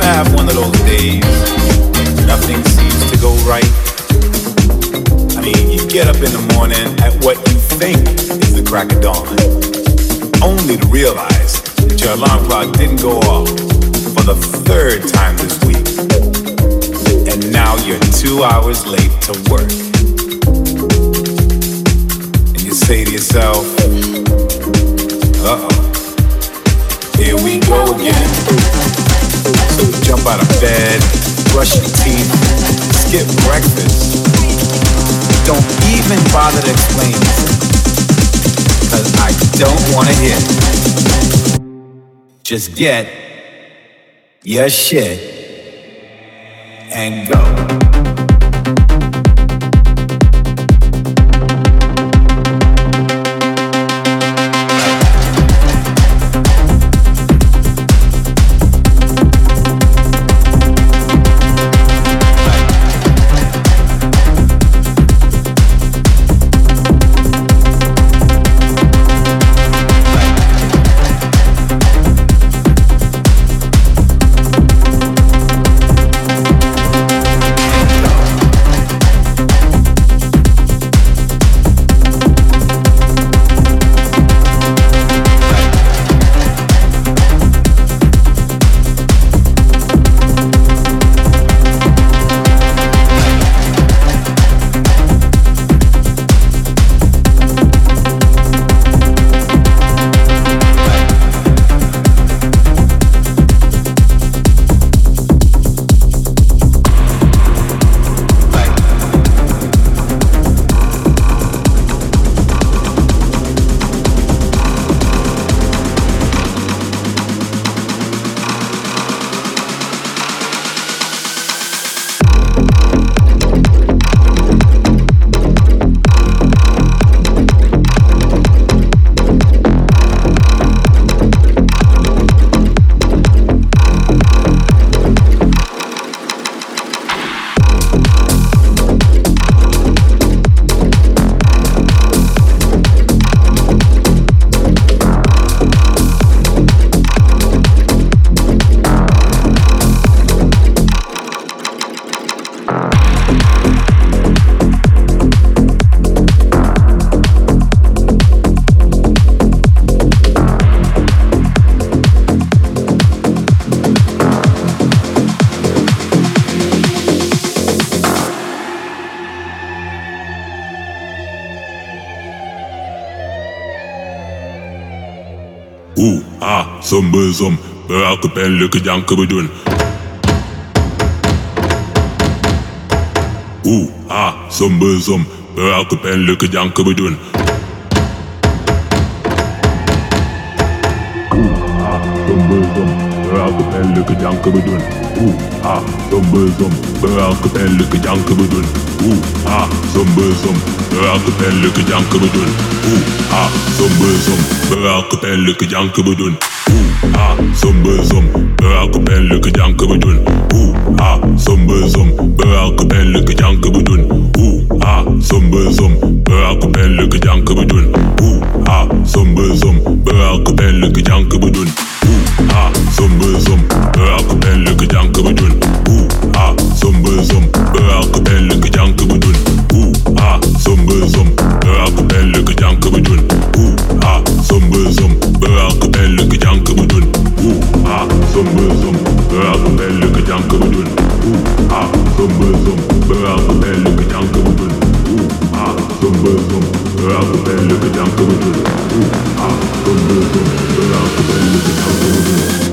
have one of those days when nothing seems to go right? I mean, you get up in the morning at what you think is the crack of dawn, only to realize that your alarm clock didn't go off for the third time this week, and now you're 2 hours late to work. And you say to yourself, uh-oh, here we go again. So you jump out of bed, brush your teeth, skip breakfast. Don't even bother to explain yourself, because I don't want to hear it. Just get your shit and go. Som buzum, bırakıp ellik yankı budun. Som buzum, bırakıp ellik yankı budun. Som buzum, bırakıp ellik yankı budun. Som buzum, bırakıp ellik yankı budun. Som buzum, bırakıp ellik yankı budun. Som buzum, bırakıp ellik yankı budun. Som buzum, bırakıp ellik yankı budun. Som buzum, bırakıp ellik yankı budun. Som buzum, bırakıp ellik yankı budun. Som buzum, bırakıp ellik yankı budun. Som buzum, bırakıp ellik yankı budun. Som buzum, bırakıp ellik yankı budun. Som buzum, bırakıp ellik yankı budun. Som buzum, bırakıp ellik yankı budun. Som buzum, bırakıp ellik yankı budun. Som buzum, bırakıp ellik yankı budun. Som buzum, bırakıp ellik yankı budun. Som buzum, bırakıp ellik yankı budun.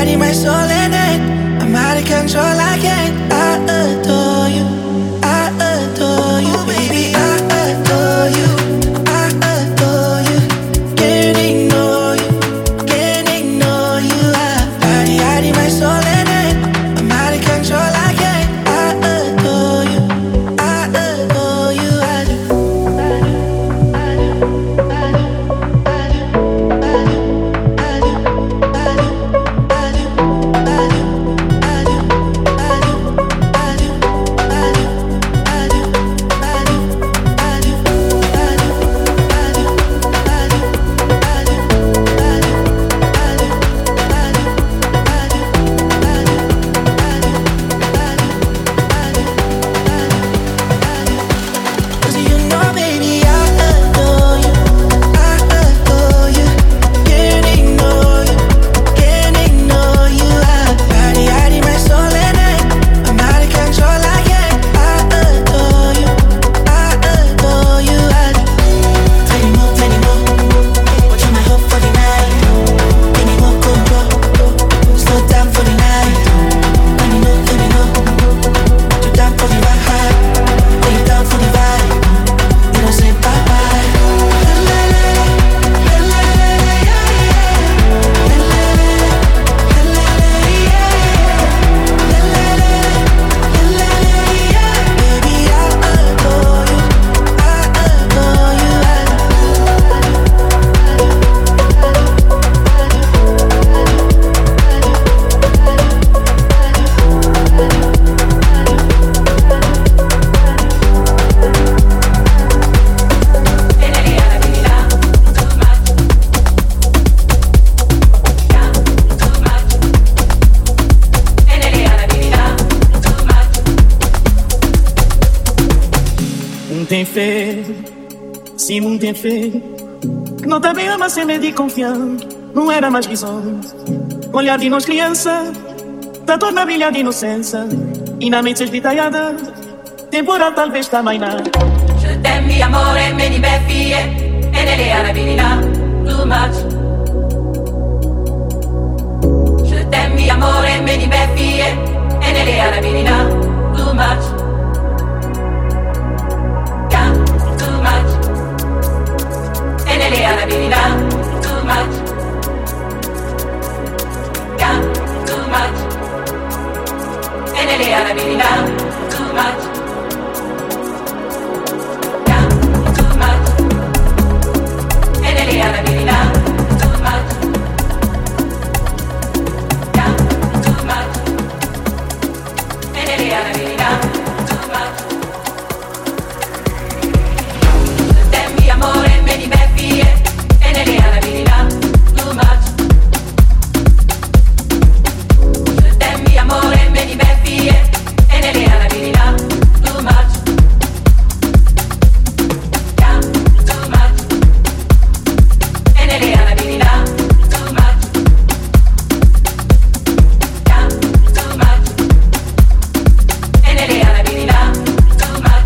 hiding my soul in it. I'm out of control, I can't. I adore you, I adore you, baby, I adore you, I adore you. Can't ignore you, can't ignore you. I'm hiding my soul in it. I'm out of control, I can't. I adore you, I adore you, I do. Se muito tem feito, não também ama sem medo e confiança. Não era mais visões, olhar de nós criança, tá toda brilha de inocência. E na mente esvitalhada, temporal talvez também não. Je t'aime mi amore, me di beffie, e nelle arabilità, too much. Je t'aime mi amore, me di beffie, e nelle arabilità, too much. Nelle arabilità, too much. Yeah, too much. E nelle arabilità, too much. Yeah, too much. E nelle arabilità, too much. Yeah, too much. E nelle arabilità, too much. Tempi amore, me di beffie, e nelle arabilità, too much. Tempi amore, me di beffie, e nelle arabilità, too much. Yeah, too much. E nelle arabilità, too much. Yeah, too much. E nelle arabilità, too much.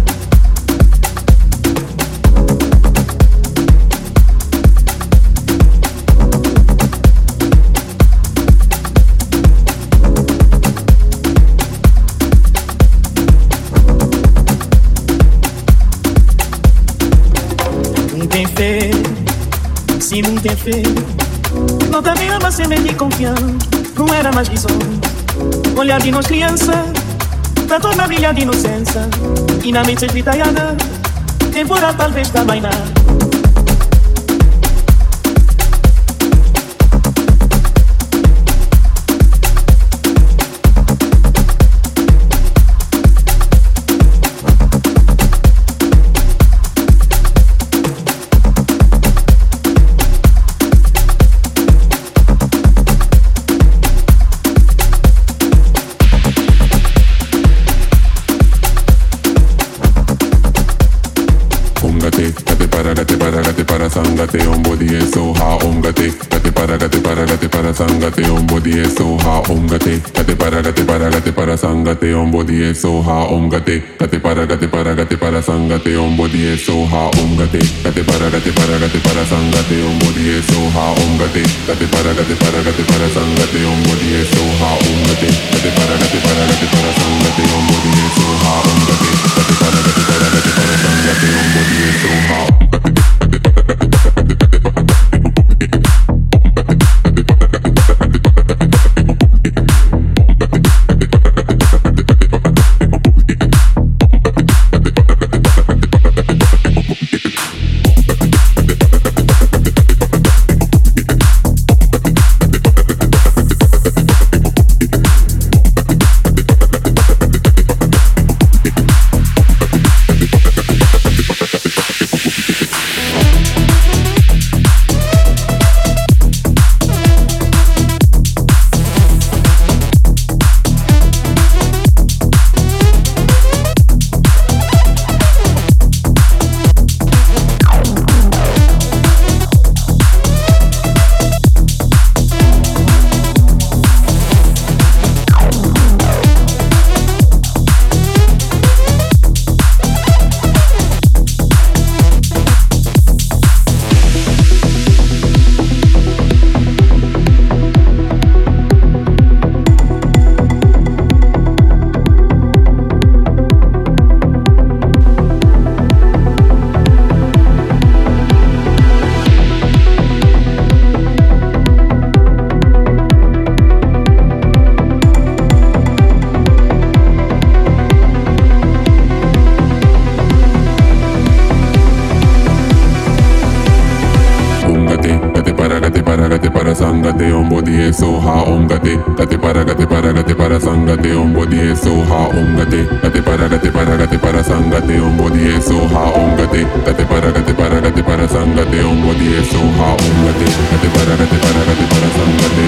Se muito tem feito, não também ama sem medo e confiança. Não era mais visões, olhar de nós criança, pra toda brilha de inocência. E na mente esvitalhada, temporal talvez também não. Gate para, sangate, on body is so hot, gate para, para sangate on body is so hot omgate gate para sangate on body is so hot omgate gate para sangate on body is so hot omgate gate para sangate on body is so hot omgate gate para sangate on body is so hot omgate gate para sangate on body is so hot omgate gate para sangate on body is so hot. Sangate on body is so hot omgate gate para sangate on body is so hot omgate gate para sangate on body is so hot omgate gate para sangate on body is so hot omgate gate para sangate